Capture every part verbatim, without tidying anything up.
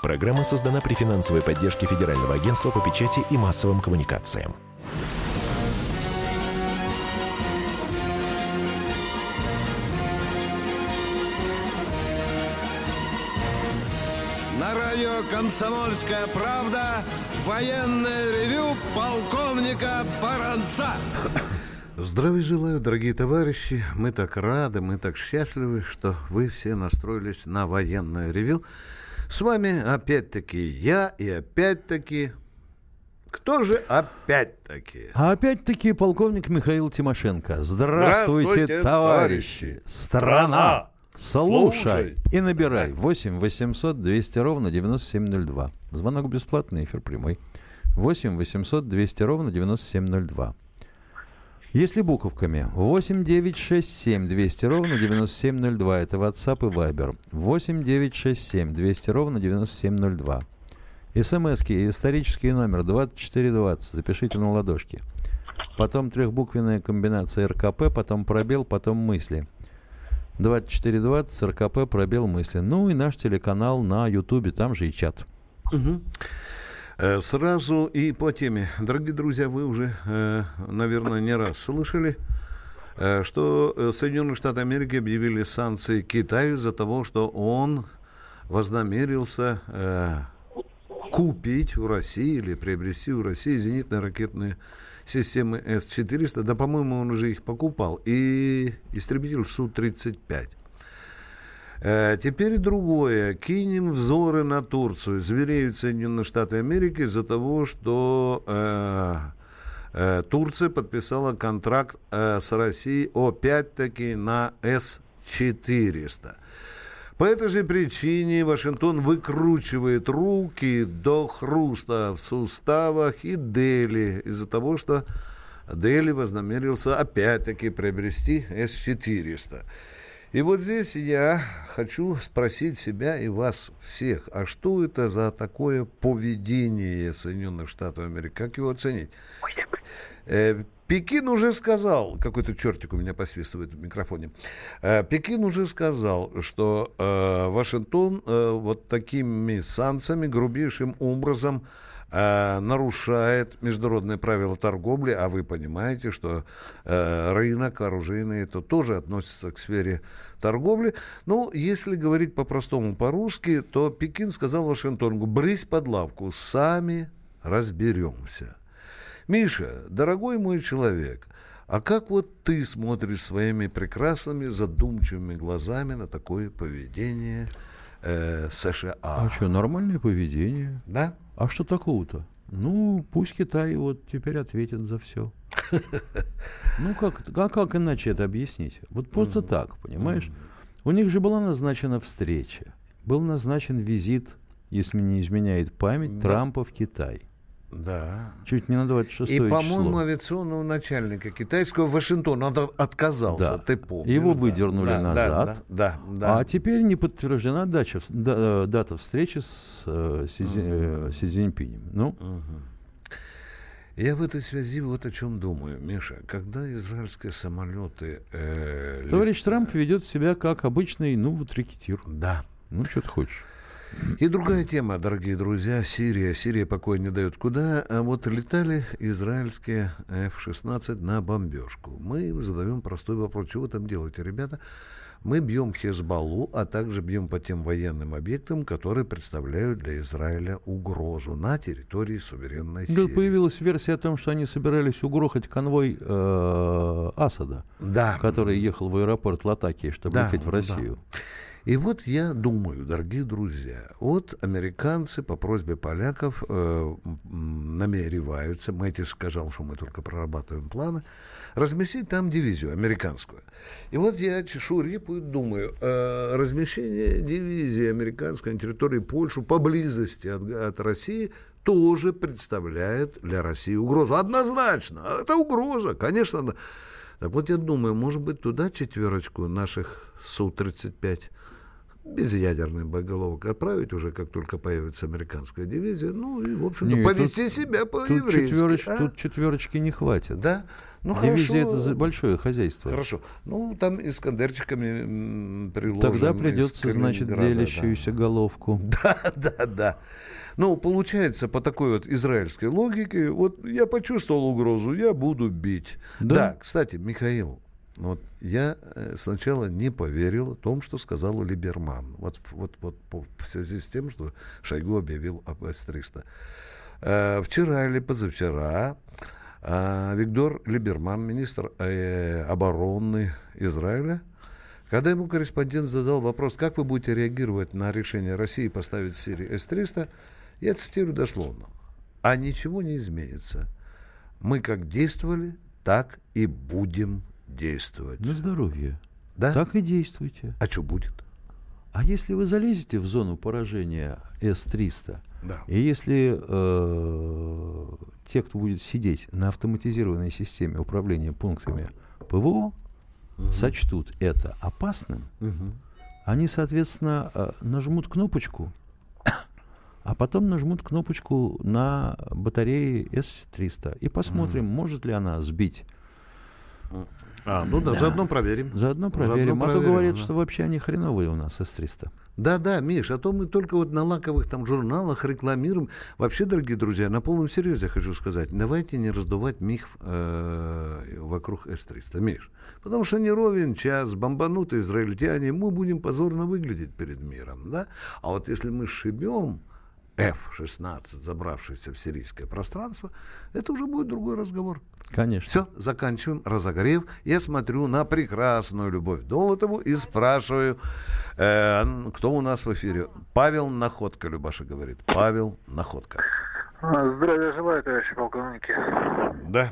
Программа создана при финансовой поддержке Федерального агентства по печати и массовым коммуникациям. На радио «Комсомольская правда» военное ревю полковника Баранца. Здравия желаю, дорогие товарищи. Мы так рады, мы так счастливы, что вы все настроились на военное ревю. С вами опять-таки я и опять-таки... Кто же опять-таки? А опять-таки полковник Михаил Тимошенко. Здравствуйте, Здравствуйте, товарищи! товарищи. Страна! Слушай Слушай. и набирай восемь восемьсот двести ровно девяносто семь ноль два. Звонок бесплатный, эфир прямой. восемь восемьсот двести ровно девяносто семь ноль два. Если буковками, восемь девятьсот шестьдесят семь двести ровно девяносто семь ноль два. Это WhatsApp и Viber. восемь девятьсот шестьдесят семь двести ровно девяносто семь ноль два. СМСки и исторический номер двадцать четыре двадцать. Запишите на ладошке. Потом трехбуквенная комбинация РКП, потом пробел, потом мысли. двадцать четыре двадцать, РКП, пробел, мысли. Ну и наш телеканал на Ютубе, там же и чат. Угу. Сразу и по теме. Дорогие друзья, вы уже, наверное, не раз слышали, что Соединенные Штаты Америки объявили санкции Китаю из-за того, что он вознамерился купить у России или приобрести у России зенитно-ракетные системы эс четыреста. Да, по-моему, он уже их покупал. И истребитель Су тридцать пять. Теперь другое. Кинем взоры на Турцию. Звереют Соединенные Штаты Америки из-за того, что э, э, Турция подписала контракт э, с Россией опять-таки на эс четыреста. По этой же причине Вашингтон выкручивает руки до хруста в суставах и Дели из-за того, что Дели вознамерился опять-таки приобрести эс четыреста. И вот здесь я хочу спросить себя и вас всех, а что это за такое поведение Соединенных Штатов Америки? Как его оценить? Э, Пекин уже сказал, какой-то чертик у меня посвистывает в микрофоне, э, Пекин уже сказал, что э, Вашингтон э, вот такими санкциями грубейшим образом э, нарушает международные правила торговли, а вы понимаете, что э, рынок оружейный это тоже относится к сфере торговли. Ну, если говорить по-простому по-русски, то Пекин сказал Вашингтону: брысь под лавку, сами разберемся. Миша, дорогой мой человек, а как вот ты смотришь своими прекрасными задумчивыми глазами на такое поведение э, США? А что, нормальное поведение? Да? А что такого-то? Ну, пусть Китай вот теперь ответит за все. Ну, как, а как иначе это объяснить? Вот просто mm-hmm. так, понимаешь? Mm-hmm. У них же была назначена встреча. Был назначен визит, если не изменяет память, да. Трампа в Китай. Да. Чуть не на двадцать шестое число. И, по-моему, авиационного начальника китайского Вашингтон он отказался, да. Ты помнишь. Его да. выдернули да, назад. Да, да, да, да. А теперь не подтверждена дача, да, дата встречи с э, Си, uh-huh. э, Си Цзиньпинем. Ну? Uh-huh. Я в этой связи вот о чем думаю, Миша. Когда израильские самолеты... Э, Товарищ лет... Трамп ведет себя как обычный, ну, вот рэкетир. Да. Ну, что ты хочешь. И другая тема, дорогие друзья, Сирия. Сирия покоя не дает. Куда? А вот летали израильские эф шестнадцать на бомбежку. Мы им задаем простой вопрос. Чего вы там делаете, ребята? Мы бьем Хезболлу, а также бьем по тем военным объектам, которые представляют для Израиля угрозу на территории суверенной Сирии. Да, появилась версия о том, что они собирались угрохать конвой э, Асада, да. который ехал в аэропорт Латакии, чтобы да, лететь в Россию. Да. И вот я думаю, дорогие друзья, вот американцы по просьбе поляков э, намереваются, Мэтис сказал, что мы только прорабатываем планы, разместить там дивизию американскую. И вот я чешу репу и думаю, э, размещение дивизии американской на территории Польши поблизости от, от России тоже представляет для России угрозу. Однозначно, это угроза, конечно. Так вот я думаю, может быть, туда четверочку наших Су тридцать пять безъядерный боеголовок отправить уже, как только появится американская дивизия. Ну и, в общем-то, Нет, повести тут, себя по-еврейски. Тут, четвероч, а? тут четверочки не хватит. Да? Ну, Дивизия хорошо. это большое хозяйство. Хорошо. Ну, там искандерчиками м, приложим. Тогда придется, значит, делящуюся да. головку. Да, да, да. Ну, получается, по такой вот израильской логике, вот я почувствовал угрозу, я буду бить. Да, да кстати, Михаил, вот я сначала не поверил о том, что сказал Либерман. Вот, вот, вот в связи с тем, что Шойгу объявил об эс триста. Э, вчера или позавчера э, Виктор Либерман, министр э, обороны Израиля, когда ему корреспондент задал вопрос, как вы будете реагировать на решение России поставить в Сирии эс триста, я цитирую дословно. А ничего не изменится. Мы как действовали, так и будем действовать. На здоровье. Да? Так и действуйте. А что будет? А если вы залезете в зону поражения эс триста, Да. и если э, те, кто будет сидеть на автоматизированной системе управления пунктами ПВО, угу. сочтут это опасным, угу. они, соответственно, э, нажмут кнопочку, а потом нажмут кнопочку на батарее эс триста и посмотрим, угу. может ли она сбить. А, ну да, да, заодно проверим. Заодно проверим. Заодно а проверим, то говорят, да. что вообще они хреновые у нас эс триста. Да, да, Миш, а то мы только вот на лаковых там журналах рекламируем. Вообще, дорогие друзья, на полном серьезе хочу сказать, давайте не раздувать миф э, вокруг эс триста, Миш. Потому что не ровен час, бомбанутые израильтяне, мы будем позорно выглядеть перед миром, да? А вот если мы сшибем эф шестнадцать, забравшийся в сирийское пространство, это уже будет другой разговор. Конечно. Все, заканчиваем разогрев. Я смотрю на прекрасную Любовь Долотову и спрашиваю, э, кто у нас в эфире. Павел Находка, Любаша говорит. Павел Находка. Здравия желаю, товарищи полковники. Да.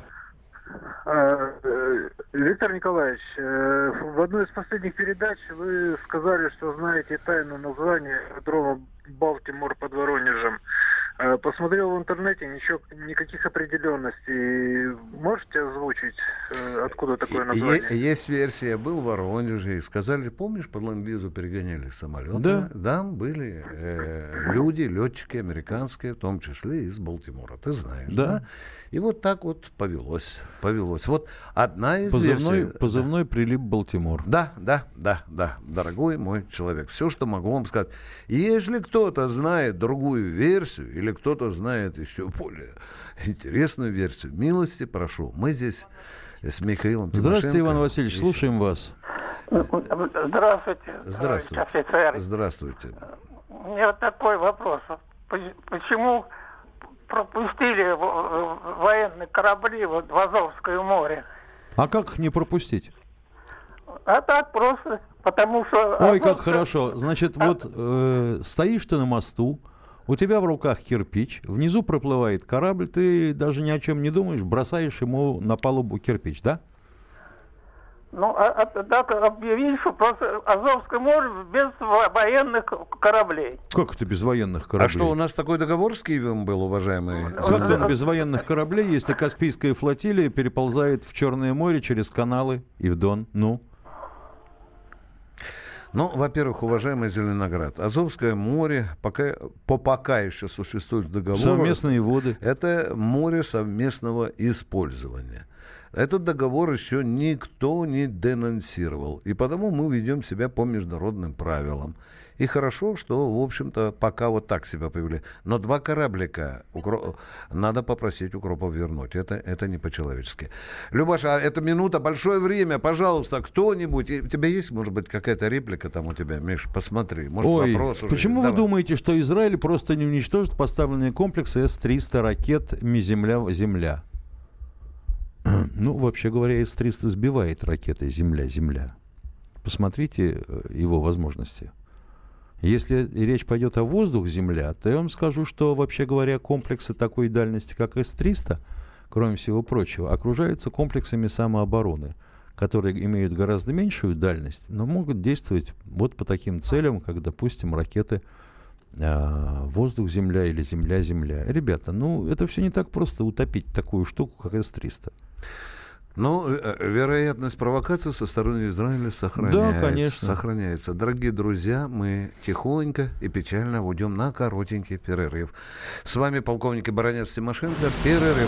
Виктор Николаевич, в одной из последних передач вы сказали, что знаете тайну названия аэродрома Балтимор под Воронежем. Посмотрел в интернете, ничего, никаких определенностей. Можете озвучить, откуда такое название? Есть версия. Был в Воронеже и сказали, помнишь, по Ленд-Лизу перегоняли самолеты? Да. Там были э, люди, летчики американские, в том числе из Балтимора. Ты знаешь, да? да? И вот так вот повелось. Повелось. Вот одна из позывной, версий. Позывной да. Прилип Балтимор. Да, да, да, да. Дорогой мой человек. Все, что могу вам сказать. Если кто-то знает другую версию, или кто-то знает еще более интересную версию, милости прошу. Мы здесь с Михаилом Тимошенко. Здравствуйте, Иван Васильевич, еще... слушаем вас. Здравствуйте. Здравствуйте. Офицер. Здравствуйте. У меня вот такой вопрос. Почему пропустили военные корабли вот в Азовское море? А как их не пропустить? А так просто, потому что... Ой, как хорошо. Значит, а... вот э, стоишь ты на мосту, у тебя в руках кирпич, внизу проплывает корабль, ты даже ни о чем не думаешь, бросаешь ему на палубу кирпич, да? Ну, а, а так объявили, что просто Азовское море без военных кораблей. Как это без военных кораблей? А что, у нас такой договор с Киевом был, уважаемые? Как там без военных кораблей, если Каспийская флотилия переползает в Черное море через каналы и в Дон? Ну? Ну, во-первых, уважаемый Зеленоград, Азовское море, пока, по пока еще существует договор. Совместные воды. Это море совместного использования. Этот договор еще никто не денонсировал. И потому мы ведем себя по международным правилам. И хорошо, что, в общем-то, пока вот так себя повели. Но два кораблика укро... надо попросить укропов вернуть. Это, это не по-человечески. Любаша, а это минута, большое время. Пожалуйста, кто-нибудь... У тебя есть, может быть, какая-то реплика там у тебя, Миш? Посмотри. Может, Ой, вопрос уже почему есть? вы Давай. думаете, что Израиль просто не уничтожит поставленные комплексы эс триста ракет Ми-Земля-Земля? Ну, вообще говоря, эс триста сбивает ракеты Земля-Земля. Посмотрите его возможности. Если речь пойдет о воздух-Земля, то я вам скажу, что, вообще говоря, комплексы такой дальности, как эс триста, кроме всего прочего, окружаются комплексами самообороны, которые имеют гораздо меньшую дальность, но могут действовать вот по таким целям, как, допустим, ракеты э, воздух-Земля или Земля-Земля. Ребята, ну, это все не так просто утопить такую штуку, как эс триста. Ну, вероятность провокации со стороны Израиля сохраняется. Да, конечно. Сохраняется. Дорогие друзья, мы тихонько и печально уйдем на коротенький перерыв. С вами полковник и баронец Тимошенко. Перерыв.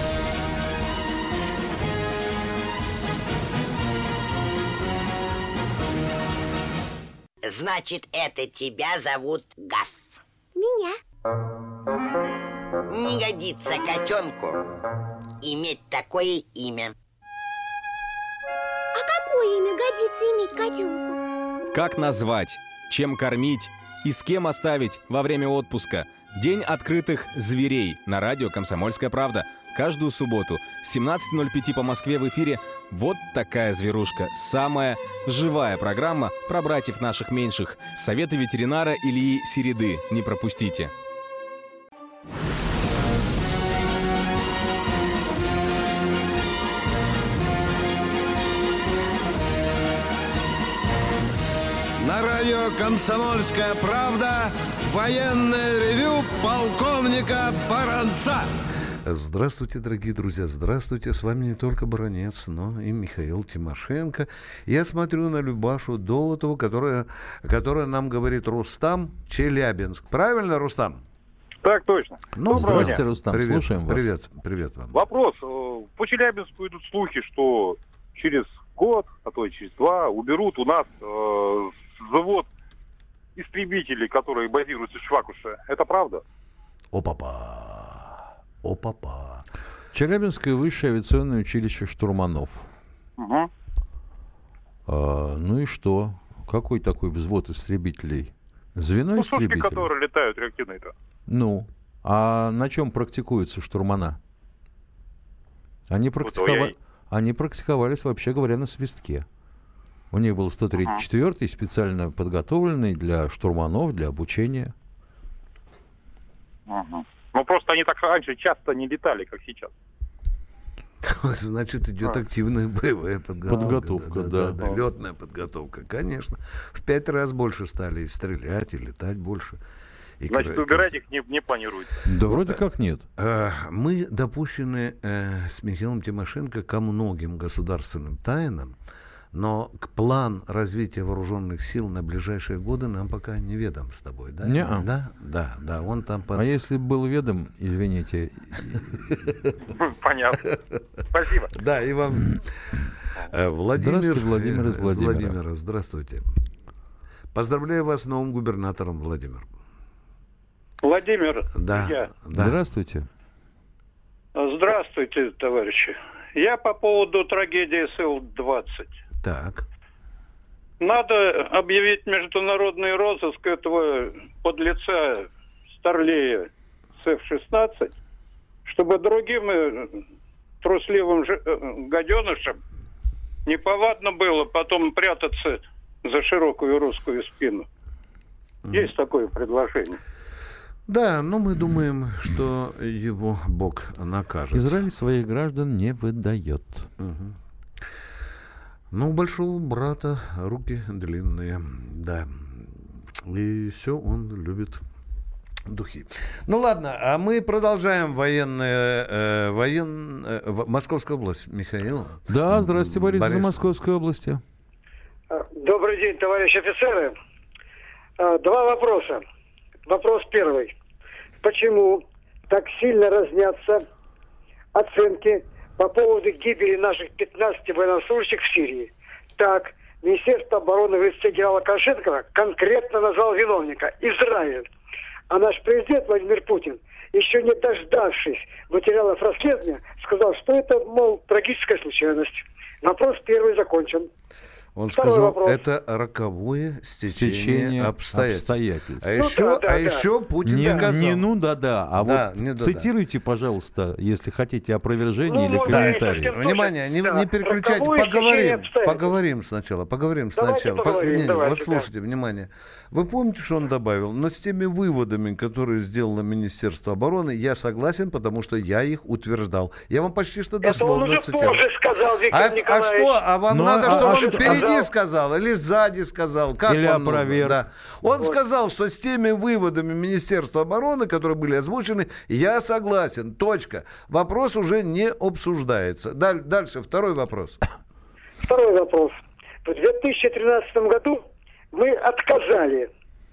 Значит, это тебя зовут Гав. Меня. Не годится котенку иметь такое имя. А какое имя годится иметь котенку? Как назвать, чем кормить и с кем оставить во время отпуска? День открытых зверей на радио «Комсомольская правда». Каждую субботу семнадцать ноль пять по Москве в эфире «Вот такая зверушка». Самая живая программа про братьев наших меньших. Советы ветеринара Ильи Середы. Не пропустите. На радио «Комсомольская правда» военное ревю полковника Баранца. Здравствуйте, дорогие друзья, здравствуйте. С вами не только баронец, но и Михаил Тимошенко. Я смотрю на Любашу Долотову, которая, которая нам говорит: Рустам, Челябинск. Правильно, Рустам? Так точно. Ну, здравствуйте, Рустам, привет, слушаем вас. Привет, привет вам. Вопрос. По Челябинску идут слухи, что через год, а то и через два, уберут у нас э, завод истребителей, которые базируются в Швакуше. Это правда? О-папа. О-папа. Челябинское высшее авиационное училище штурманов. Угу. А, ну и что? Какой такой взвод истребителей? Звено Ну, сушки, истребителей? которые летают реактивные-то. Ну, а на чем практикуются штурмана? Они, практикова... я... Они практиковались, вообще говоря, на свистке. У них был сто тридцать четвёртый, специально подготовленный для штурманов, для обучения. Угу. Ну, просто они так раньше часто не летали, как сейчас. Значит, идет активная боевая подготовка. Подготовка, да. да, да, да. Летная подготовка, конечно. В пять раз больше стали и стрелять, и летать больше. И Значит, кра... убирать их не, не планируется. Да вроде как нет. Мы допущены э, с Михаилом Тимошенко ко многим государственным тайнам, но план развития вооруженных сил на ближайшие годы нам пока не ведом с тобой, да? Не-а. Да, да, да. Он там под... А если был ведом, извините. Понятно. Спасибо. Да, и вам. Владимир, Здравствуйте, Владимир из Владимира. Владимира, здравствуйте. Поздравляю вас с новым губернатором, Владимир. Владимир, да, я. да. Здравствуйте. Здравствуйте, товарищи. Я по поводу трагедии эс эл двадцать. Так. Надо объявить международный розыск этого подлеца Старлея с эф шестнадцать, чтобы другим трусливым ж... гаденышам неповадно было потом прятаться за широкую русскую спину. Есть такое предложение. Да, но мы думаем, что его Бог накажет. Израиль своих граждан не выдает. Угу. Ну, у большого брата руки длинные, да. И все он любит духи. Ну ладно, а мы продолжаем военные, э, воен... э, Московская область. Михаил. Да, здравствуйте, Борис, Борис. из Московской области. Добрый день, товарищи офицеры. Два вопроса. Вопрос первый. Почему так сильно разнятся оценки по поводу гибели наших пятнадцати военнослужащих в Сирии? Так, Министерство обороны в лице генерала Коншенкова конкретно назвал виновника – Израиль. А наш президент Владимир Путин, еще не дождавшись материалов расследования, сказал, что это, мол, трагическая случайность. Вопрос первый закончен. Он Второй сказал, вопрос. это роковое стечение, Стечение обстоятельств. обстоятельств. А, Ну, еще, да, да, а да. еще Путин Не, сказал... не ну да-да, а Да, вот не да-да. цитируйте, пожалуйста, если хотите, опровержение Ну, или ну, да, комментарий. если Внимание, не, Да. не переключайте, Роковое стечение поговорим, обстоятельств. поговорим сначала, поговорим Давайте сначала. поговорим, не, давайте, вот слушайте, внимание. Вы помните, что он добавил? Но с теми выводами, которые сделало Министерство обороны, я согласен, потому что я их утверждал. Я вам почти что Это он дословно уже цитирую. позже сказал, Виктор А, а Николаевич. что? А вам Ну, надо, а- чтобы а он что- а перед впереди сказал или сзади сказал? Как или он опроверг. Да. Он Вот. сказал, что с теми выводами Министерства обороны, которые были озвучены, я согласен. Точка. Вопрос уже не обсуждается. Даль- дальше второй вопрос. Второй вопрос. В две тысячи тринадцатом году мы отказали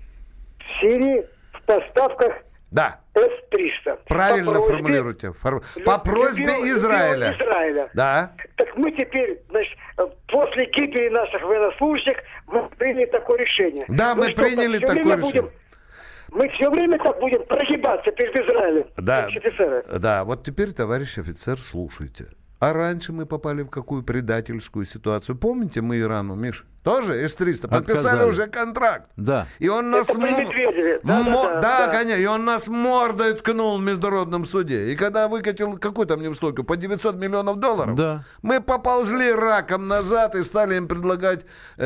в Сирии в поставках Да. эс триста. Правильно По просьбе- формулируйте. Фор- По просьбе Любимого Израиля. Израиля. Да. Так мы теперь, значит, после гибели наших военнослужащих, мы приняли такое решение. Да, Ну мы что, приняли всё такое время решение. будем- мы все время так будем прогибаться перед Израилем. Да, товарищ офицеры. да, вот теперь, товарищ офицер, слушайте. А раньше мы попали в какую предательскую ситуацию? Помните мы Ирану, Миш? Тоже эс триста? Подписали Отказали. уже контракт. Да. И он нас... Это при мо- Медведеве. Да, мо- да, да, да, да. конечно. И он нас мордой ткнул в международном суде. И когда выкатил, какую там неустойку, по девятьсот миллионов долларов, Да. мы поползли раком назад и стали им предлагать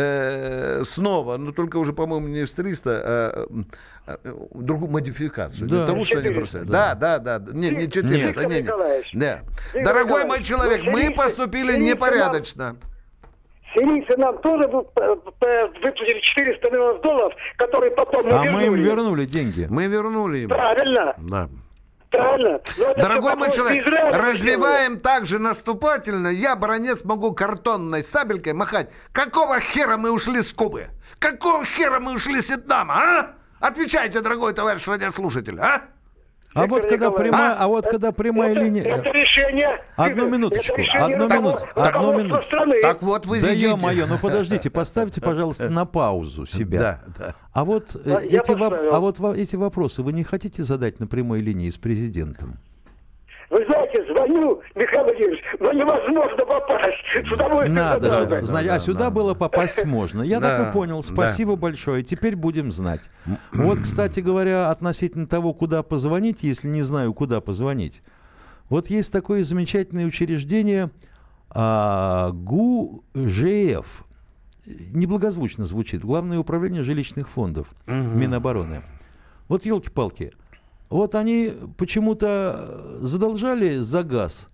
э, снова, но только уже, по-моему, не эс триста, а, а, другую модификацию. Да. Для того, что они четыреста. просят. Да, да, да. да. Не, не четыреста. Виктор не, не. Николаевич. Да. Виктор Дорогой Николаевич, мой человек, ну, мы сирийцы- поступили сирийцы непорядочно. Сирийцы нам тоже вы- п- п- выплатили четыреста миллионов долларов, которые потом мы А мы им вернули. вернули деньги. Мы вернули им. Правильно, Да. правильно. Но это Дорогой всё мой по человек, просьбе Израиля развиваем так же наступательно. Я, баронец, могу картонной сабелькой махать. Какого хера мы ушли с Кубы? Какого хера мы ушли с Вьетнама, а? Отвечайте, дорогой товарищ радиослушатель, а? А Виктор вот когда Николаевич. прямая, а вот когда прямая это, линия... Это решение... Одну Виктор, минуточку, это решение одну руковод- минуту, одну руководства минуту. страны. Так вот вы Да сидите. ё-моё, ну подождите, поставьте, пожалуйста, на паузу себя. Да, да. А вот, э, А, я эти, воп- поставил. а вот во- эти вопросы вы не хотите задать на прямой линии с президентом? Вы знаете, звоню, Михаил Владимирович, но невозможно попасть. С удовольствием Надо же. задам. Значит, да, а сюда да, было попасть можно. Я Да, так и понял. Спасибо большое. Теперь будем знать. Вот, кстати говоря, относительно того, куда позвонить, если не знаю, куда позвонить. Вот есть такое замечательное учреждение а, ГУЖФ. Неблагозвучно звучит. Главное управление жилищных фондов Минобороны. Вот елки-палки. Вот они почему-то задолжали за газ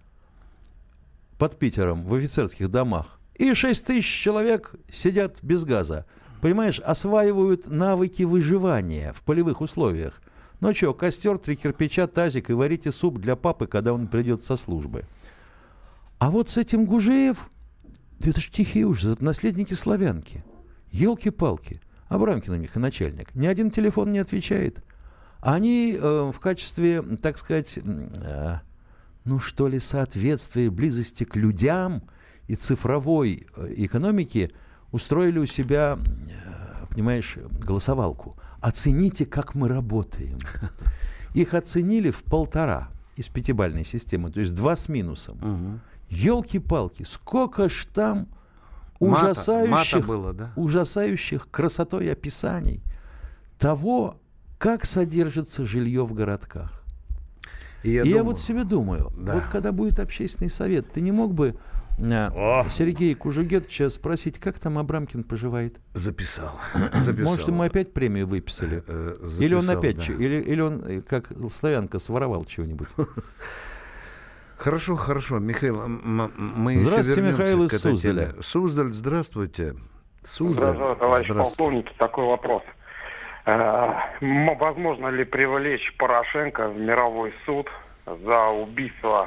под Питером в офицерских домах. И шесть тысяч человек сидят без газа. Понимаешь, осваивают навыки выживания в полевых условиях. Ну что, костер, три кирпича, тазик и варите суп для папы, когда он придет со службы. А вот с этим Гужеев, да это ж тихий ужас, это наследники славянки. Елки-палки. Абрамкин у них и начальник. Ни один телефон не отвечает. Они э, в качестве, так сказать, э, ну что ли, соответствия, близости к людям и цифровой э, экономике устроили у себя, э, понимаешь, голосовалку. Оцените, как мы работаем. Их оценили в полтора из пятибалльной системы, то есть два с минусом. Угу. Елки-палки, сколько ж там Мата- ужасающих, мата было, да? ужасающих красотой описаний того, как содержится жилье в городках. И я, И я думаю, вот себе думаю, Да. вот когда будет общественный совет, ты не мог бы э, Сергея Кужугетовича спросить, как там Абрамкин поживает? записал. записал. Может, ему опять премию выписали? Э, Или он записал, опять, да. че- или, или он, э, как славянка, своровал чего-нибудь? Хорошо, хорошо. Михаил, м- м- мы еще Здравствуйте, вернемся Михаил к из этой Суздаля. теме. Суздаль, здравствуйте. Суздаль, Здравствуйте, товарищ здравствуйте. полковник. Такой вопрос. Э, м- Возможно ли привлечь Порошенко в мировой суд за убийство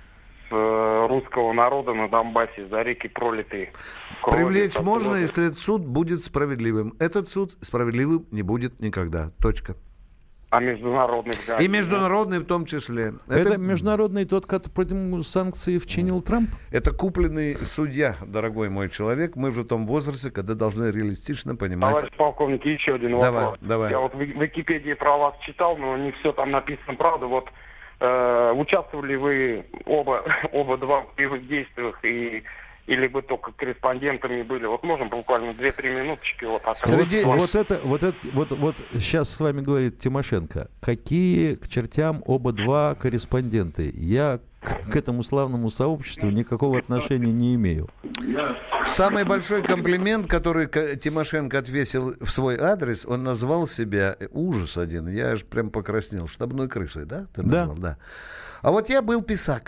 с русского народа на Донбассе за реки пролитые кровью? Привлечь можно, Оттуда. если этот суд будет справедливым. Этот суд справедливым не будет никогда. Точка. А международных И международный в том числе. Это, международный тот, который против санкции вчинил Трамп? Это купленный судья, дорогой мой человек. Мы в том возрасте, когда должны реалистично понимать. Товарищ полковник, еще один Давай, вопрос. давай. Я вот в в Википедии про вас читал, но не все там написано правда. Вот э, участвовали вы оба, оба два в боевых действиях и или вы только корреспондентами были? Вот можем буквально две-три минуточки вот от Среди, вот, это, вот это, вот, вот сейчас с вами говорит Тимошенко. Какие к чертям оба два корреспонденты? Я к, к этому славному сообществу никакого отношения не имею. Самый большой комплимент, который К- Тимошенко отвесил в свой адрес, он назвал себя, э, ужас один, я аж прям покраснел, штабной крысой, да? Ты Да. назвал, да. А вот я был писакой.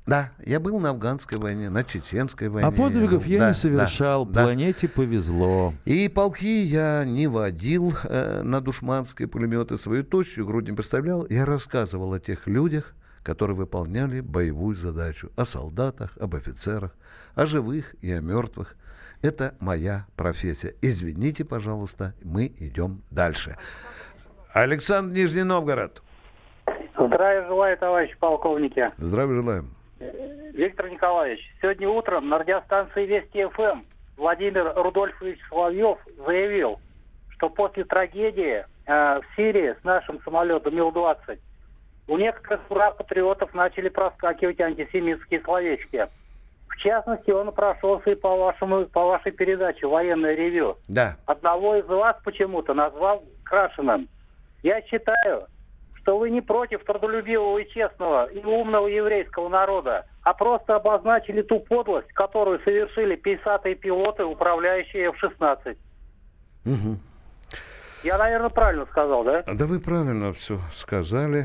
Да, я был на афганской войне, на чеченской войне. А подвигов я, я да, не совершал, да, планете да. повезло. И полки я не водил э, на душманские пулеметы, свою тощую грудь не представлял. Я рассказывал о тех людях, которые выполняли боевую задачу, о солдатах, об офицерах, о живых и о мертвых. Это моя профессия. Извините, пожалуйста, мы идем дальше. Александр, Нижний Новгород. Здравия желаю, товарищи полковники. Здравия желаем. Виктор Николаевич, сегодня утром на радиостанции Вести ФМ Владимир Рудольфович Соловьев заявил, что после трагедии э, в Сирии с нашим самолетом Ил двадцать у некоторых ура-патриотов начали проскакивать антисемитские словечки. В частности, он прошелся и по, вашему, по вашей передаче «Военное ревью». Да. Одного из вас почему-то назвал крашеным. Я считаю, что вы не против трудолюбивого и честного и умного еврейского народа, а просто обозначили ту подлость, которую совершили пейсатые пилоты, управляющие эф шестнадцать. Угу. Я, наверное, правильно сказал, да? Да вы правильно все сказали.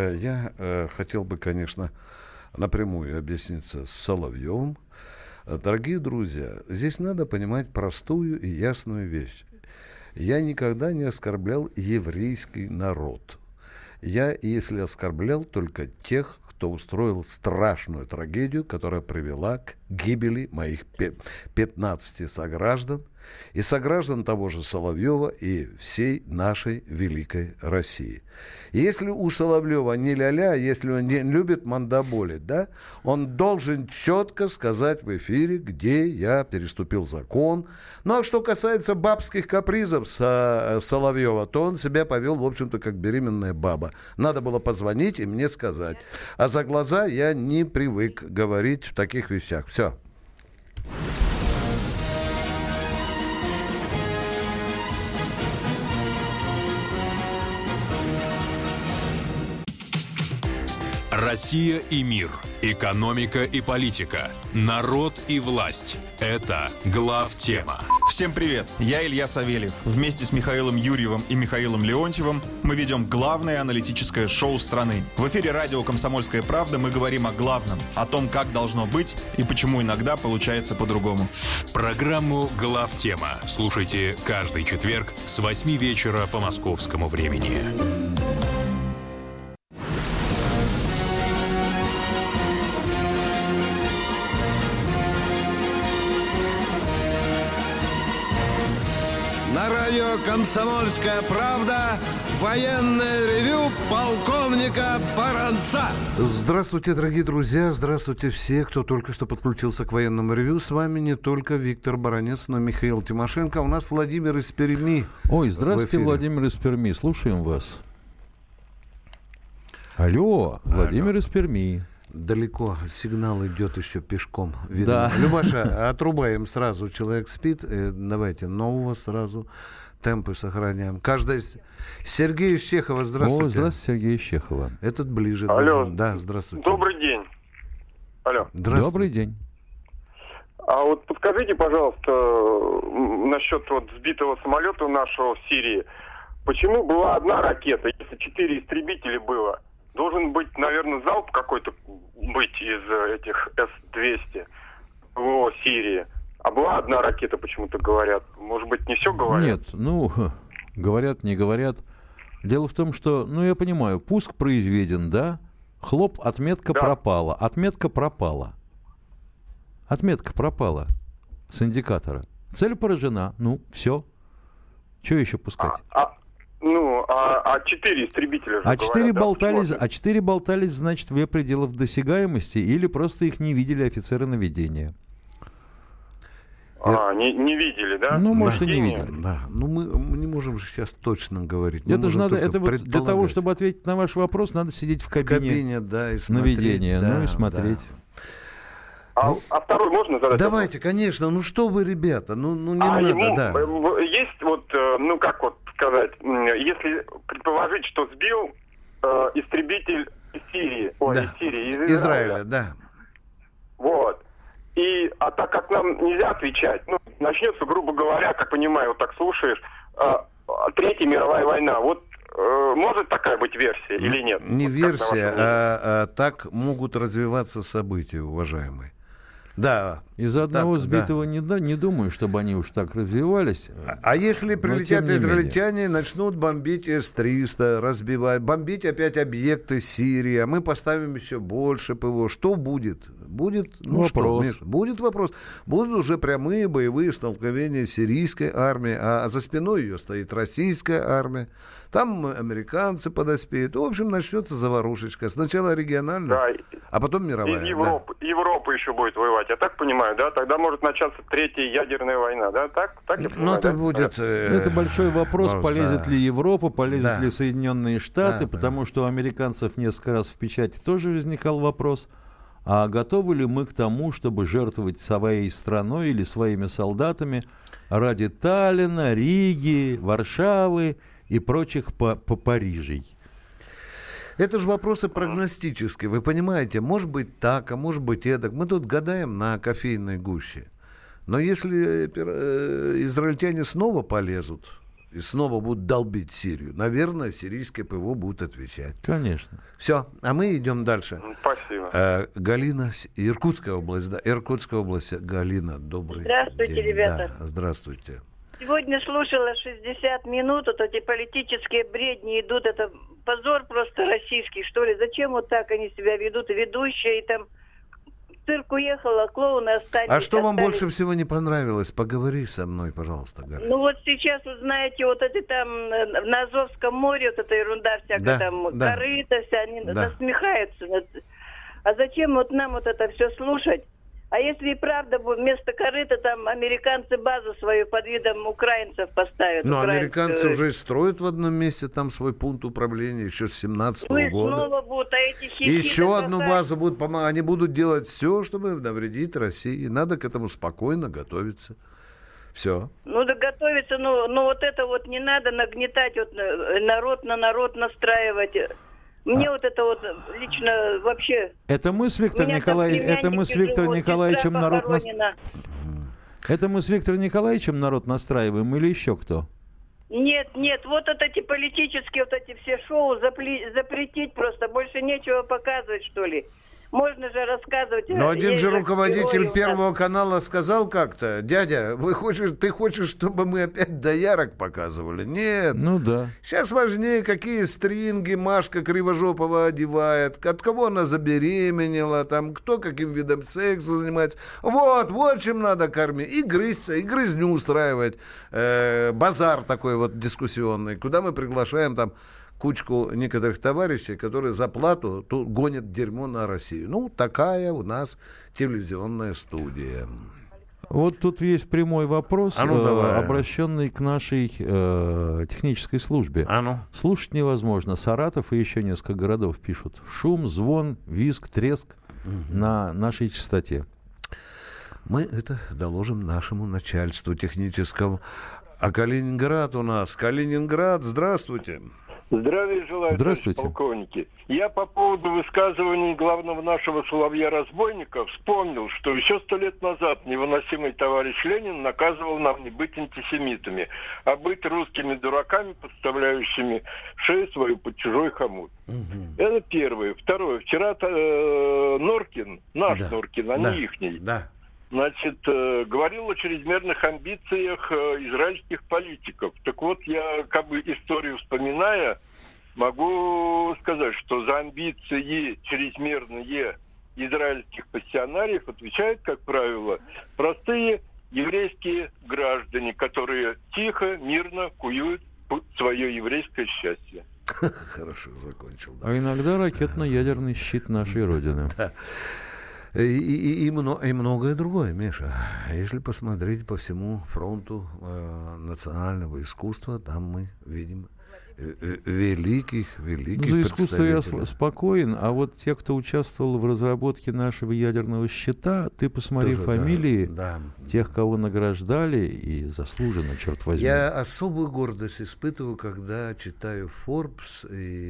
Я хотел бы, конечно, напрямую объясниться с Соловьевым. Дорогие друзья, здесь надо понимать простую и ясную вещь. Я никогда не оскорблял еврейский народ. Я, если оскорблял, только тех, кто устроил страшную трагедию, которая привела к гибели моих пятнадцати сограждан и сограждан того же Соловьева и всей нашей великой России. И если у Соловьева не ля-ля, если он не любит мандаболить, да, он должен четко сказать в эфире, где я переступил закон. Ну, а что касается бабских капризов с Соловьева, то он себя повел, в общем-то, как беременная баба. Надо было позвонить и мне сказать. А за глаза я не привык говорить в таких вещах. Все. Россия и мир. Экономика и политика. Народ и власть. Это главтема. Всем привет, я Илья Савельев. Вместе с Михаилом Юрьевым и Михаилом Леонтьевым мы ведем главное аналитическое шоу страны. В эфире радио «Комсомольская правда» мы говорим о главном, о том, как должно быть и почему иногда получается по-другому. Программу «Главтема» слушайте каждый четверг с восьми вечера по московскому времени. На радио «Комсомольская правда» военное ревю полковника Баранца. Здравствуйте, дорогие друзья. Здравствуйте все, кто только что подключился к военному ревю. С вами не только Виктор Баранец, но и Михаил Тимошенко. У нас Владимир из Перми. Ой, здравствуйте, Владимир из Перми. Слушаем вас. Алло, Владимир Алло. из Перми. Далеко сигнал идет еще пешком. Видно. Да. Любаша, отрубаем сразу. Человек спит. Давайте нового сразу. Темпы сохраняем. Каждый... Сергей из Чехова, здравствуйте. О, здравствуйте, Сергей из Чехова. Этот ближе. Алло. Должен. Да, здравствуйте. Добрый день. Алло. Добрый день. А вот подскажите, пожалуйста, насчет вот сбитого самолета нашего в Сирии. Почему была одна ракета, если четыре истребителя было? Должен быть, наверное, залп какой-то быть из этих эс двести в Сирии. А была одна ракета, почему-то говорят. Может быть, не все говорят? Нет, ну, говорят, не говорят. Дело в том, что, ну, я понимаю, пуск произведен, да? Хлоп, отметка да. пропала. Отметка пропала. Отметка пропала с индикатора. Цель поражена. Ну, все. Что еще пускать? А, а, ну, а, а четыре истребителя же А четыре говорят, болтались, да, а четыре болтались, значит, вне пределов досягаемости, или просто их не видели офицеры наведения. А, не, не видели, да? Ну, может, да, и не видели. Да, ну мы, мы не можем же сейчас точно говорить. Мы это же надо, это вот для того, чтобы ответить на ваш вопрос, надо сидеть в кабине, в кабине да, и смотреть, наведения, да, ну и смотреть. Да. А, а второй можно задать? Давайте, вопрос? Конечно. Ну что вы, ребята, ну, ну не а надо, ему, да. Есть вот, ну как вот сказать, если предположить, что сбил э, истребитель из Сирии, ой, да. из Сирии, из Израиля. Израиля, да. Вот. И, а так как нам нельзя отвечать, ну, начнется, грубо говоря, как понимаю, вот так слушаешь, э, Третья мировая война. Вот Э, может такая быть версия или нет? Не Вот версия, а, а так могут развиваться события, уважаемые. Да. Из-за одного так, сбитого да. не, да, не думаю, чтобы они уж так развивались. А, а если прилетят тем не израильтяне, менее. начнут бомбить эс триста, разбивать, бомбить опять объекты Сирии, а мы поставим еще больше ПВО, что будет? Будет, ну вопрос. Что, Миш, будет вопрос. Будут уже прямые боевые столкновения сирийской армии, а, а за спиной ее стоит российская армия. Там американцы подоспеют. В общем, начнется заварушечка. Сначала региональная, Да. а потом мировая. И Европа, да. Европа еще будет воевать. Я так понимаю, да? Тогда может начаться третья ядерная война, да? Так, так я понимаю, Ну, это да? будет... Э, Это большой вопрос, вопрос, полезет да. ли Европа, полезет Да. ли Соединенные Штаты, Да, потому что у американцев несколько раз в печати тоже возникал вопрос, а готовы ли мы к тому, чтобы жертвовать своей страной или своими солдатами ради Таллина, Риги, Варшавы и прочих по, по Парижей. Это же вопросы прогностические. Вы понимаете, может быть так, а может быть эдак. Мы тут гадаем на кофейной гуще. Но если э, израильтяне снова полезут и снова будут долбить Сирию, наверное, сирийское ПВО будет отвечать. Конечно. Все, а мы идем дальше. Спасибо. Э, Галина, Иркутская область. Да, Иркутская область. Галина, добрый Здравствуйте, день. ребята. Да, здравствуйте. Сегодня слушала шестьдесят минут, вот эти политические бредни идут, это позор просто российский, что ли. Зачем вот так они себя ведут, ведущие, и там в цирк уехала, клоуны остались. А что вам остались. больше всего не понравилось? Поговори со мной, пожалуйста, Галина. Ну вот сейчас, вы знаете, вот эти там э, на Азовском море, вот эта ерунда всякая, Да, там да. корыто вся, они Да. насмехаются. над- А зачем вот нам вот это все слушать? А если и правда будет вместо корыта там американцы базу свою под видом украинцев поставят? Но украинскую? американцы уже строят в одном месте там свой пункт управления еще с семнадцатого Ну и года. снова будут, а эти И хихи еще одну докопать. базу будут помогать. Они будут делать все, чтобы навредить России. Надо к этому спокойно готовиться. Все. Ну да готовиться, ну, ну вот это вот не надо нагнетать, вот э, народ на народ настраивать. Мне А. вот это вот лично вообще... Это мы с Виктором У меня там Николаевичем, это мы с племянники Виктором живут, Николаевичем сестра народ нас... похоронена. Это мы с Виктором Николаевичем народ настраиваем или еще кто? Нет, нет, вот вот эти политические, вот эти все шоу запли- запретить просто, больше нечего показывать, что ли. Можно же рассказывать. Но один есть же герои руководитель у нас. Первого канала сказал как-то: дядя, вы хочешь, ты хочешь, чтобы мы опять доярок показывали? Нет. Ну да. Сейчас важнее, какие стринги Машка Кривожопова одевает, от кого она забеременела, там, кто каким видом секса занимается. Вот, вот чем надо кормить. И грызться, и грызню устраивать. Э, базар такой вот дискуссионный, куда мы приглашаем там кучку некоторых товарищей, которые за плату тут гонят дерьмо на Россию. Ну, такая у нас телевизионная студия. Вот тут есть прямой вопрос, А ну, э, давай. обращенный к нашей э, технической службе. А ну. Слушать невозможно. Саратов и еще несколько городов пишут. Шум, звон, визг, треск на нашей частоте. Мы это доложим нашему начальству техническому. А Калининград у нас. Калининград, здравствуйте. Здравия желаю, Здравствуйте. товарищ полковники. Я по поводу высказываний главного нашего соловья-разбойника вспомнил, что еще сто лет назад невыносимый товарищ Ленин наказывал нам не быть антисемитами, а быть русскими дураками, подставляющими шею свою под чужой хомут. Это первое. Второе. Вчера э, Норкин, наш Да. Норкин, а Да. не ихний, Да. значит, э, говорил о чрезмерных амбициях э, израильских политиков. Так вот, я, как бы историю вспоминая, могу сказать, что за амбиции чрезмерные израильских пассионариев отвечают, как правило, простые еврейские граждане, которые тихо, мирно куют свое еврейское счастье. Хорошо закончил. А иногда ракетно-ядерный щит нашей Родины. И, и, и, мно- и многое другое, Миша. Если посмотреть по всему фронту э, национального искусства, там мы видим э, э, великих, великих Ну, за искусство я представителей. с- спокоен, а вот те, кто участвовал в разработке нашего ядерного щита, ты посмотри Тоже, да, фамилии да. тех, кого награждали, и заслуженно, черт возьми. Я особую гордость испытываю, когда читаю Forbes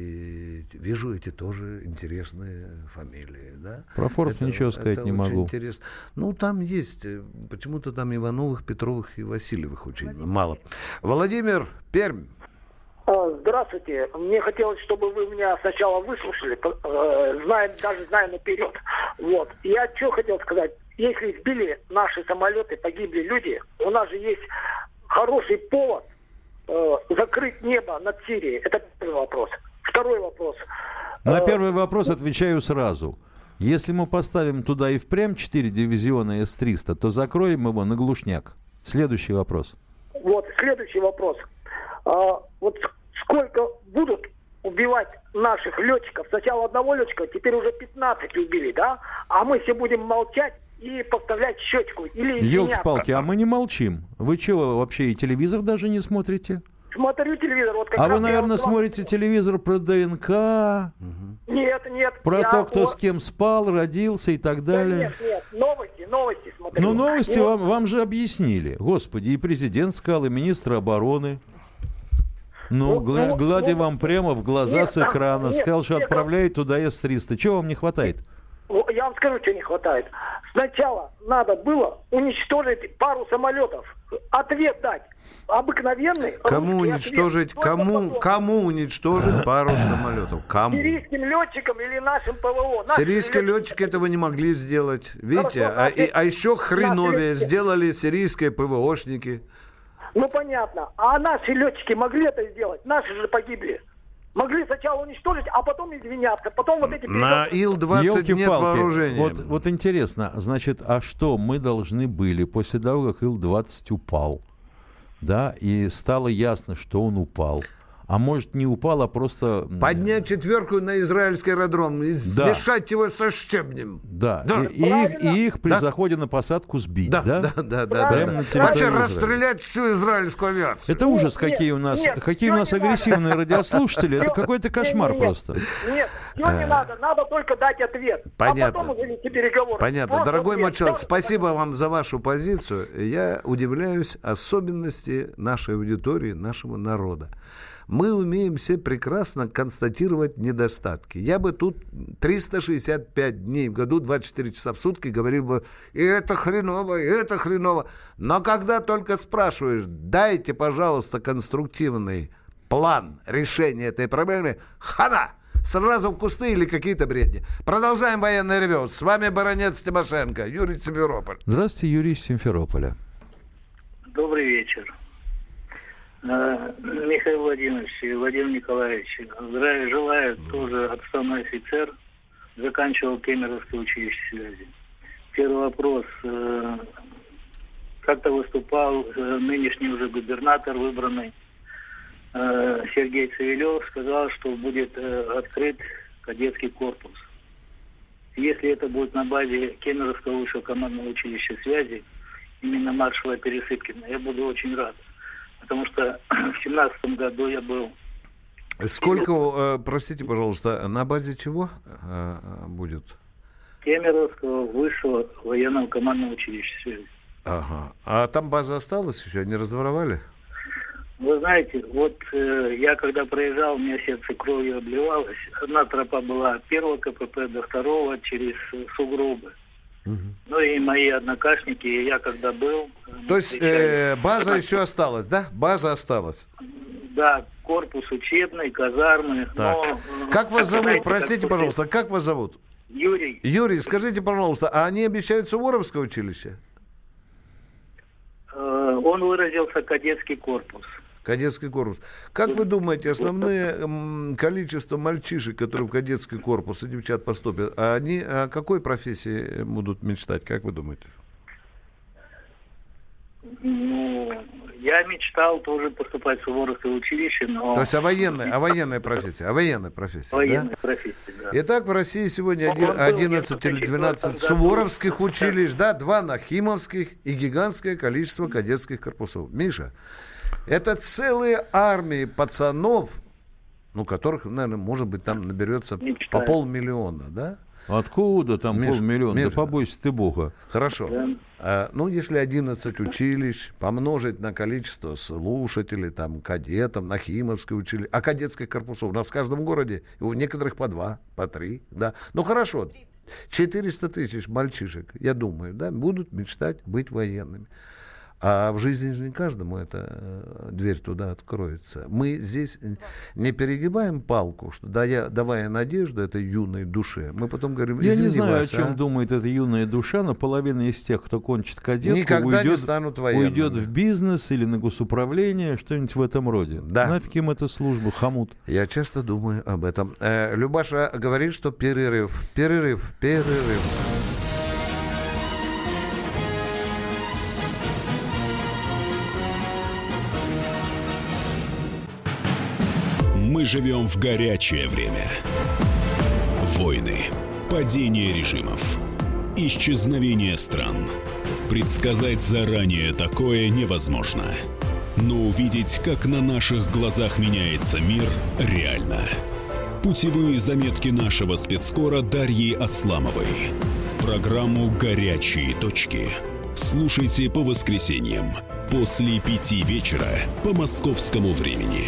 и вижу эти тоже интересные фамилии. Да? Про Forbes Это- ничего сказать это не очень могу. интересно. Ну, там есть, э, почему-то там Ивановых, Петровых и Васильевых очень мало. Владимир, Пермь. Здравствуйте. Мне хотелось, чтобы вы меня сначала выслушали, э, зная, даже зная наперед. Вот. Я что хотел сказать. Если сбили наши самолеты, погибли люди, у нас же есть хороший повод э, закрыть небо над Сирией. Это первый вопрос. Второй вопрос. На первый вопрос отвечаю сразу. Если мы поставим туда и впрямь четыре дивизиона эс триста, то закроем его на глушняк. Следующий вопрос. Вот, следующий вопрос. А, вот сколько будут убивать наших летчиков? Сначала одного летчика, теперь уже пятнадцать убили, да? А мы все будем молчать и поставлять щечку. Или елки-палки, а мы не молчим. Вы чего, вообще и телевизор даже не смотрите? Смотрю телевизор. Вот как а раз вы, наверное, вот смотрите телевизор про ДНК? Нет, нет. Про я... то, кто с кем спал, родился и так далее? Да нет, нет. Новости, новости смотрю. Ну, новости и вам, вот... вам же объяснили. Господи, и президент сказал, и министр обороны. Ну, Ну, гла- ну, гладя ну, вам прямо в глаза нет, с экрана, нет, сказал, что нет, отправляет туда эс триста. Чего вам не хватает? Я вам скажу, что не хватает. Сначала надо было уничтожить пару самолетов. Ответ дать. Обыкновенный. Кому русский уничтожить? ответ. Кому, кому уничтожить пару самолетов? Кому? Сирийским летчикам или нашим ПВО? Наши Сирийские летчики- летчики этого не могли сделать. Видите, Хорошо, а, наши- и- а еще хреновее наши- сделали сирийские ПВОшники. Ну понятно. А наши летчики могли это сделать? Наши же погибли. Могли сначала уничтожить, а потом извиняться. Потом вот эти... На Ил двадцать нет Ёлки-палки. вооружения. Вот, вот интересно, значит, а что мы должны были после того, как Ил двадцать упал, да, и стало ясно, что он упал, а может не упал, а просто... Поднять четверку на израильский аэродром и Да. смешать его со щебнем. Да, Да. И, и их, и их при Да. заходе на посадку сбить, Да, да? да, да, да. Прямо да. на территории Вообще Израиля. расстрелять всю израильскую авиацию. Это ужас, Нет, какие у нас, нет, какие у всё нас не надо. агрессивные радиослушатели. Это Всё- какой-то кошмар нет, нет, просто. Нет, все не А. надо. Надо только дать ответ. Понятно. А потом уже вести переговоры. Понятно. Просто Дорогой ответ. мой человек, Всё, спасибо вам за вашу позицию. Я удивляюсь особенности нашей аудитории, нашего народа. Мы умеем все прекрасно констатировать недостатки. Я бы тут триста шестьдесят пять дней в году, двадцать четыре часа в сутки говорил бы, и это хреново, и это хреново. Но когда только спрашиваешь, дайте, пожалуйста, конструктивный план решения этой проблемы, хана! Сразу в кусты или какие-то бредни. Продолжаем военный ревю. С вами баронец Тимошенко, Юрий Симферополь. Здравствуйте, Юрий из Симферополя. Добрый вечер. Э, Михаил Владимирович и Владимир Николаевич, здравия желаю, тоже отставной офицер, заканчивал Кемеровское училище связи. Первый вопрос. Э, Как-то выступал э, нынешний уже губернатор выбранный э, Сергей Цивилев, сказал, что будет э, открыт кадетский корпус. Если это будет на базе Кемеровского высшего командного училища связи, именно маршала Пересыпкина, я буду очень рад. Потому что в семнадцатом году я был... Сколько, э, простите, пожалуйста, на базе чего э, будет? Кемеровского высшего военного командного училища связи. Ага. А там база осталась еще? Не разворовали? Вы знаете, вот э, я когда проезжал, у меня сердце кровью обливалось. Одна тропа была от первого КПП до второго через э, сугробы. Угу. Ну и мои однокашники, и я когда был... То есть э, база еще осталась, да? База осталась. Да, корпус учебный, казармы. Так. Но, э, Как вас зовут? знаете, Простите, как пожалуйста, как вас зовут? Юрий. Юрий, скажите, пожалуйста, а они обещают Суворовское училище? Э, он выразился кадетский корпус. Кадетский корпус. Как вы думаете, основное м, количество мальчишек, которые в кадетский корпус и девчат поступят, а они о какой профессии будут мечтать, как вы думаете? Ну, я мечтал тоже поступать в Суворовское училище, но... То есть о военной, о военной профессии, о военной профессии, Военной да? профессии, да. Итак, в России сегодня Он был одиннадцать или несколько двенадцать четвёртом году. суворовских училищ, да, два нахимовских и гигантское количество кадетских корпусов. Миша, это целые армии пацанов, ну, которых, наверное, может быть, там наберется Мечтаю. по полмиллиона, да? Откуда там Миша, полмиллиона? Миша. Да побойся ты Бога. Хорошо. А, ну, если одиннадцать училищ помножить на количество слушателей, там, кадетов, Нахимовское училище, а кадетских корпусов у нас в каждом городе, у некоторых по два, по три, да. Ну, хорошо, четыреста тысяч мальчишек, я думаю, да, будут мечтать быть военными. А в жизни же не каждому эта дверь туда откроется. Мы здесь не перегибаем палку, что дая, давая надежду этой юной душе. Мы потом говорим, я не извини знаю, вас, о чем а? думает эта юная душа, но половина из тех, кто кончит кадетку, никогда уйдет, не станут военными. уйдет в бизнес или на госуправление, что-нибудь в этом роде. Да. Нафиг им эту службу, хомут. Я часто думаю об этом. Э, Любаша говорит, что перерыв, перерыв, перерыв. Мы живем в горячее время. Войны, падение режимов, исчезновение стран. Предсказать заранее такое невозможно. Но увидеть, как на наших глазах меняется мир, реально. Путевые заметки нашего спецкора Дарьи Асламовой. Программу «Горячие точки» слушайте по воскресеньям после пяти вечера по московскому времени.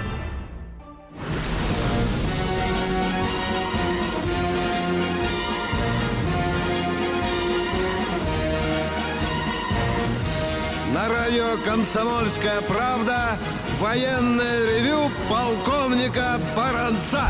На радио «Комсомольская правда» военное ревю полковника Баранца.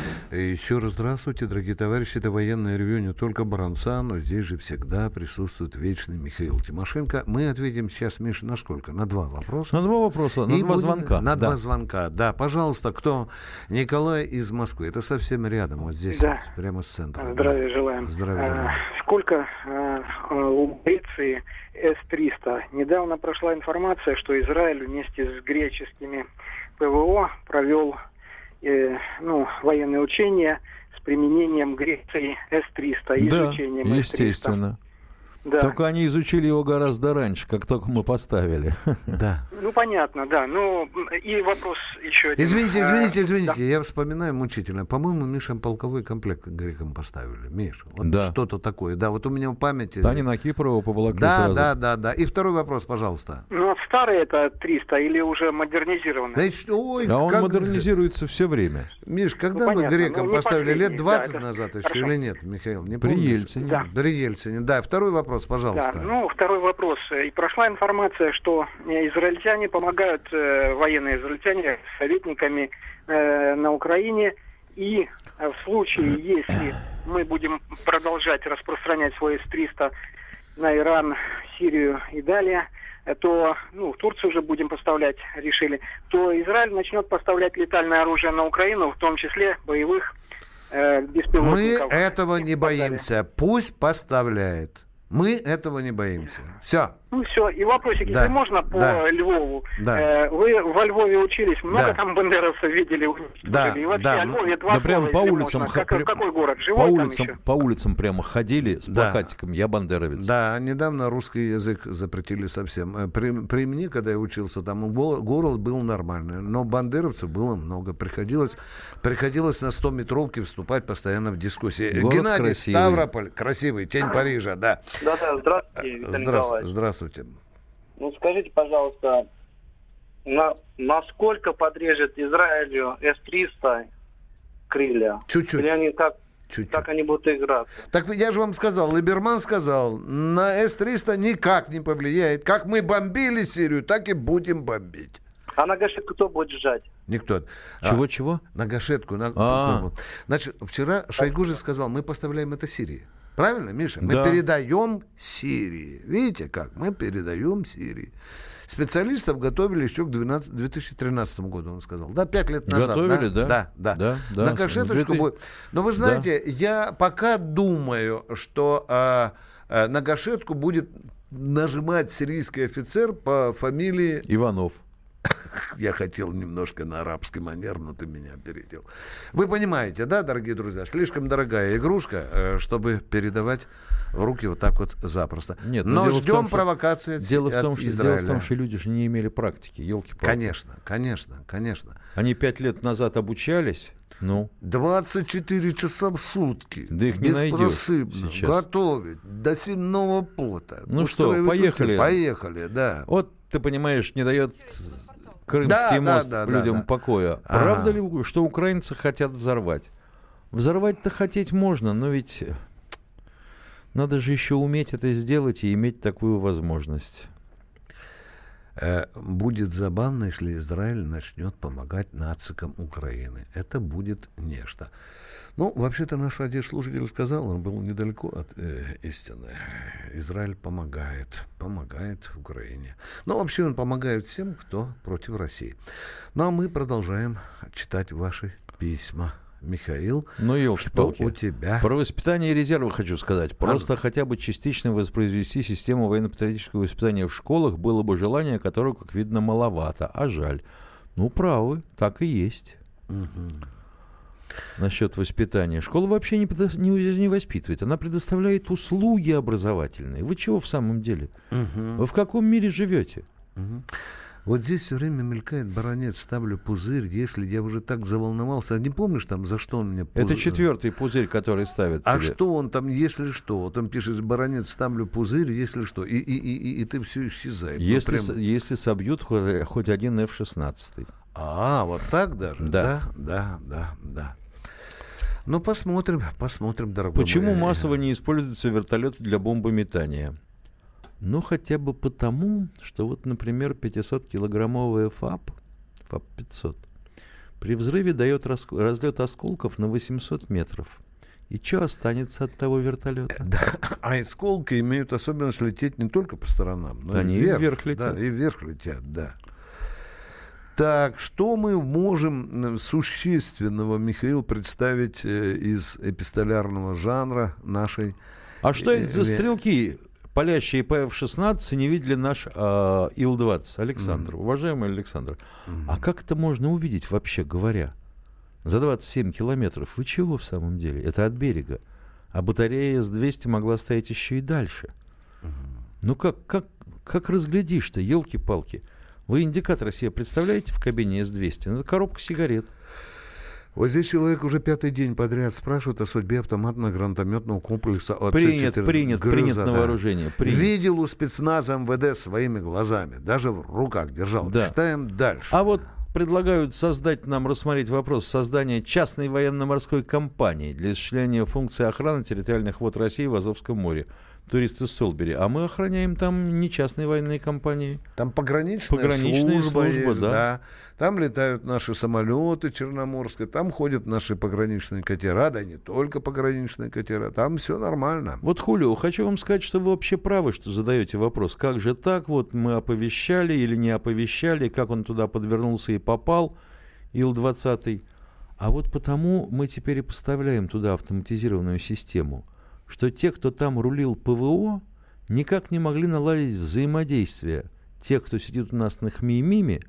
Еще раз здравствуйте, дорогие товарищи. Это военное ревю не только Баранца, но здесь же всегда присутствует вечный Михаил Тимошенко. Мы ответим сейчас, Миша, на сколько? На два вопроса. На два вопроса, на И два будем... звонка. На да. два звонка, да. Пожалуйста, кто? Николай из Москвы. Это совсем рядом, вот здесь, да. вот, прямо с центра. Здравия да. желаем. Здравия желаем. А, сколько а, у Греции эс триста? Недавно прошла информация, что Израиль вместе с греческими ПВО провел э, ну, военные учения с применением Греции эс триста. Да, изучением эс триста. естественно. Да. Только они изучили его гораздо раньше, как только мы поставили. Да. Ну, понятно, да. Ну, и вопрос еще один. Извините, извините, А, извините. да. Я вспоминаю мучительно. По-моему, Миша полковой комплект грекам поставили. Миш, вот Да. что-то такое. Да, вот у меня в памяти... Танина Кипрова поволокли Да, сразу. да, да, да. И второй вопрос, пожалуйста. Ну, старый это триста или уже модернизированный? Да, и что- ой, А он как- модернизируется все время. Миш, когда Ну, мы понятно, грекам ну, не поставили? Лет последний, двадцать да, это- назад еще хорошо. или нет, Михаил? Не При помнишь? Ельцине. Да. При Ельцине. Да, второй вопрос, пожалуйста. Да, ну, второй вопрос. И прошла информация, что э, израильтяне помогают, э, военные израильтяне, советниками э, на Украине. И э, в случае, если мы будем продолжать распространять свой эс триста на Иран, Сирию и далее, э, то, ну, в Турцию уже будем поставлять, решили, то Израиль начнет поставлять летальное оружие на Украину, в том числе боевых э, Мы беспилотников. этого не и так далее. боимся. Пусть поставляет. Мы этого не боимся. Все. Ну все, и вопросик, Да, если можно, по да. Львову. Да. Э, вы во Львове учились, много Да. там бандеровцев видели, уничтожили? Да, И вообще, да. о Львове два Да прямо слова, по если улицам, можно. ха- Как- при- какой город? По Живой там улицам, еще? по улицам прямо ходили с Да. плакатиком «Я бандеровец». Да, недавно русский язык запретили совсем. Э, При, при мне, когда я учился, там гол- город был нормальный, но бандеровцев было много. Приходилось, приходилось на стометровке вступать постоянно в дискуссии. Город Геннадий, красивый. Ставрополь, красивый, тень Парижа, да. Да-да, здравствуйте, Виталий Здравствуйте. Николаевич. Здравствуйте. Ну скажите, пожалуйста, на, насколько подрежет Израилю эс триста крылья? Чуть-чуть. Или они как, Чуть-чуть. как они будут играться? Так я же вам сказал, Либерман сказал, на эс триста никак не повлияет. Как мы бомбили Сирию, так и будем бомбить. А на гашетку кто будет сжать? Никто. Чего-чего? На гашетку. На... А. Значит, вчера Шойгу же сказал, мы поставляем это Сирии. Правильно, Миша? Мы Да. передаем Сирии. Видите как? Мы передаем Сирии. Специалистов готовили еще к двенадцатому две тысячи тринадцатому году, он сказал. Да, пять лет назад. Готовили, да? Да, да. Да, да. На кашеточку В две тысячи- будет. Но вы знаете, я пока думаю, что а, а, на гашетку будет нажимать сирийский офицер по фамилии... Иванов. Я хотел немножко на арабский манер, но ты меня опередил. Вы понимаете, да, дорогие друзья, слишком дорогая игрушка, э, чтобы передавать в руки вот так вот запросто. Нет, но дело в ждем том, что- провокации от, дело в от том, что, Израиля. Дело в том, что люди же не имели практики, елки-палки. Конечно, конечно, конечно. Они пять лет назад обучались, ну... двадцать четыре часа в сутки. Да их не найдешь беспросыпно сейчас. готовить до сильного пота. Ну что, Пускай поехали. выключат. Поехали, да. Вот, ты понимаешь, не дает Крымский Да, да, мост да, да, людям да. покоя. Ага. Правда ли, что украинцы хотят взорвать? Взорвать-то хотеть можно, но ведь надо же еще уметь это сделать и иметь такую возможность. Э, будет забавно, если Израиль начнет помогать нацикам Украины. Это будет нечто. Ну, вообще-то наш радиослушатель сказал, он был недалеко от э, истины. Израиль помогает, помогает Украине. Но вообще он помогает всем, кто против России. Ну, а мы продолжаем читать ваши письма. Михаил, ну, что у тебя? Про воспитание резерва хочу сказать. Просто а... хотя бы частично воспроизвести систему военно-патриотического воспитания в школах было бы желание, которого, как видно, маловато. А жаль. Ну, правы, так и есть. Угу. Насчет воспитания. Школа вообще не, не, не воспитывает. Она предоставляет услуги образовательные. Вы чего в самом деле? Угу. Вы в каком мире живете? Угу. Вот здесь все время мелькает баронец, ставлю пузырь, если я уже так заволновался. А не помнишь там, за что он мне пузырь? Это четвертый пузырь, который ставит А тебе. что он там, если что? Вот он пишет, баронец, ставлю пузырь, если что. И, и, и, и, и ты все исчезает. Если, ну, прям... если собьют хоть, хоть один эф шестнадцать. А, вот так даже? Да. Да, да, да, да. Ну, посмотрим, посмотрим, дорогой Почему мой. массово не используются вертолеты для бомбометания? Ну, хотя бы потому, что вот, например, пятисоткилограммовая ФАП, ФАП пятьсот, при взрыве дает рас... разлет осколков на восемьсот метров. И что останется от того вертолета? Да. А осколки имеют особенность лететь не только по сторонам, но Они и вверх. и вверх летят. Да, и вверх летят, да. Так, что мы можем существенного, Михаил, представить из эпистолярного жанра нашей... А что это за стрелки, палящие по эф шестнадцать, не видели наш э, ил двадцать? Александр, mm. уважаемый Александр, mm. а как это можно увидеть, вообще говоря? За двадцать семь километров. Вы чего в самом деле? Это от берега. А батарея эс двести могла стоять еще и дальше. Mm. Ну как, как, как разглядишь-то, елки-палки? Вы индикатор себе представляете в кабине эс двести? Ну, это коробка сигарет. Вот здесь человек уже пятый день подряд спрашивает о судьбе автоматного гранатометного комплекса ОЦ-четырнадцать. Принят, принят, Грыза, принят на да. вооружение. Принят. Видел у спецназа эм вэ дэ своими глазами. Даже в руках держал. Да. Читаем дальше. А вот предлагают создать нам, рассмотреть вопрос создания частной военно-морской компании для осуществления функции охраны территориальных вод России в Азовском море. Туристы с Солбери. А мы охраняем там не частные военные компании. Там пограничная, пограничная служба, служба есть, да. да. Там летают наши самолеты черноморские, там ходят наши пограничные катера, да не только пограничные катера, там все нормально. Вот, Хулио, хочу вам сказать, что вы вообще правы, что задаете вопрос, как же так, вот мы оповещали или не оповещали, как он туда подвернулся и попал, ил двадцать. А вот потому мы теперь и поставляем туда автоматизированную систему, что те, кто там рулил ПВО, никак не могли наладить взаимодействие тех, кто сидит у нас на Хмеймиме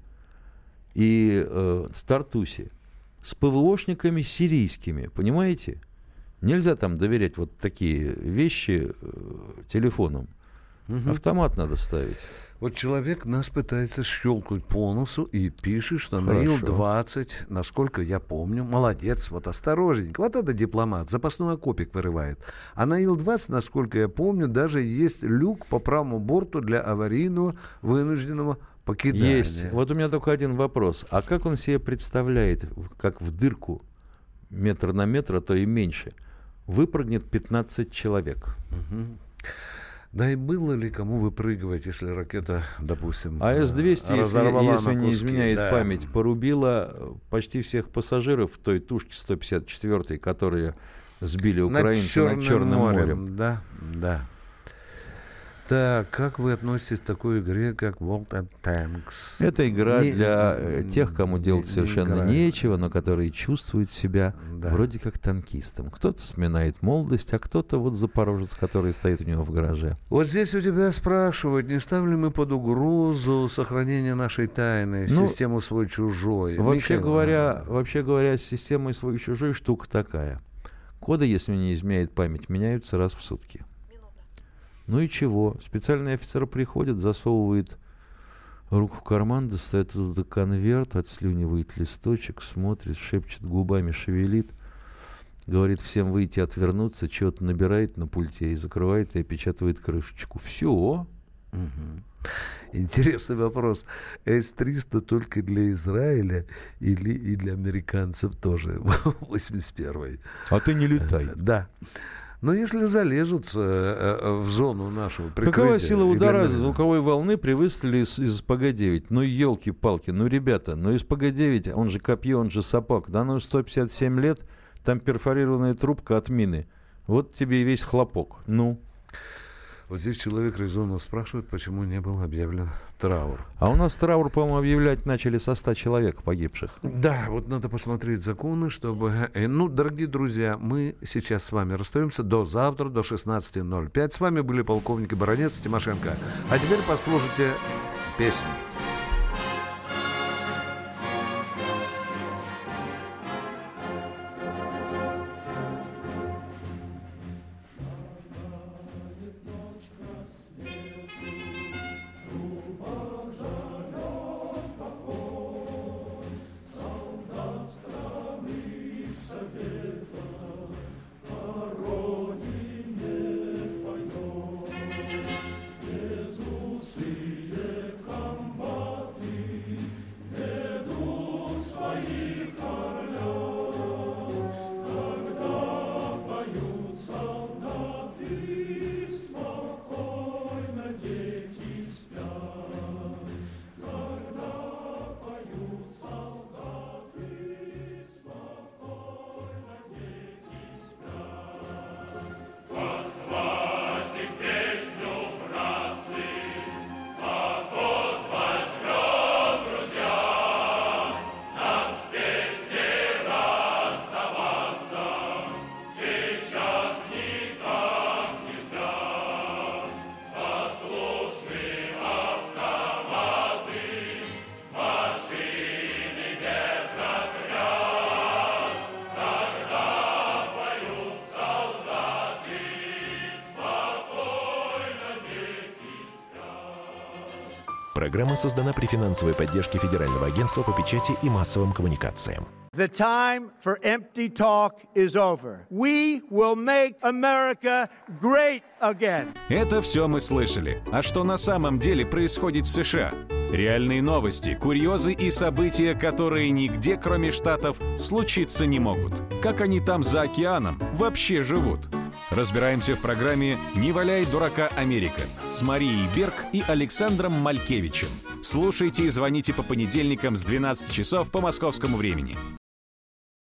и э, в Тартусе, с ПВОшниками сирийскими, понимаете? Нельзя там доверять вот такие вещи э, телефонам. Угу. Автомат надо ставить. Вот человек нас пытается щелкнуть по носу и пишет, что Хорошо. на ил двадцать, насколько я помню, молодец, вот осторожненько. Вот это дипломат, запасной окопик вырывает. А на ил двадцать, насколько я помню, даже есть люк по правому борту для аварийного вынужденного покидания. Есть. Вот у меня только один вопрос. А как он себе представляет, как в дырку метр на метр, а то и меньше, выпрыгнет пятнадцать человек? Угу. Да и было ли кому выпрыгивать, если ракета, допустим, а эс двести, если, если не изменяет да. память, порубила почти всех пассажиров той тушки сто пятьдесят четвёртой, которые сбили украинцы над Черным, над Черным морем. морем. Да, да. Так, как вы относитесь к такой игре, как World of Tanks? Это игра не, для не, тех, кому делать не, совершенно не нечего, но которые чувствуют себя да. вроде как танкистом. Кто-то вспоминает молодость, а кто-то вот запорожец, который стоит у него в гараже. Вот здесь у тебя спрашивают, не ставим ли мы под угрозу сохранение нашей тайны, ну, систему свой-чужой. Вообще Михаил... говоря, вообще говоря, с системой свой-чужой штука такая. Коды, если не изменяет память, меняются раз в сутки. Ну и чего? Специальный офицер приходит, засовывает руку в карман, достает оттуда конверт, отслюнивает листочек, смотрит, шепчет губами, шевелит, говорит всем выйти, отвернуться, чего-то набирает на пульте и закрывает и опечатывает крышечку. Все. Угу. Интересный вопрос. эс триста только для Израиля или и для американцев тоже? восемьдесят первый. А ты не летай. Да. Но если залезут э, э, в зону нашего прикрытия... Какова сила удара для... звуковой волны при выстреле из, из П Г девять? Ну, елки-палки, ну, ребята, ну, из П Г девять, он же копье, он же сапог. Да, ну, сто пятьдесят семь лет, там перфорированная трубка от мины. Вот тебе и весь хлопок. Ну... Вот здесь человек резонно спрашивает, почему не был объявлен траур. А у нас траур, по-моему, объявлять начали со ста человек погибших. Да, вот надо посмотреть законы, чтобы... Ну, дорогие друзья, мы сейчас с вами расстаемся до завтра, до шестнадцати ноль пять. С вами были полковник и баронец Тимошенко. А теперь послушайте песню. Программа создана при финансовой поддержке Федерального агентства по печати и массовым коммуникациям. The time for empty talk is over. We will make America great again. Это все мы слышали. А что на самом деле происходит в США? Реальные новости, курьезы и события, которые нигде, кроме Штатов, случиться не могут. Как они там за океаном вообще живут? Разбираемся в программе «Не валяй дурака, Америка» с Марией Берг и Александром Малькевичем. Слушайте и звоните по понедельникам с двенадцати часов по московскому времени.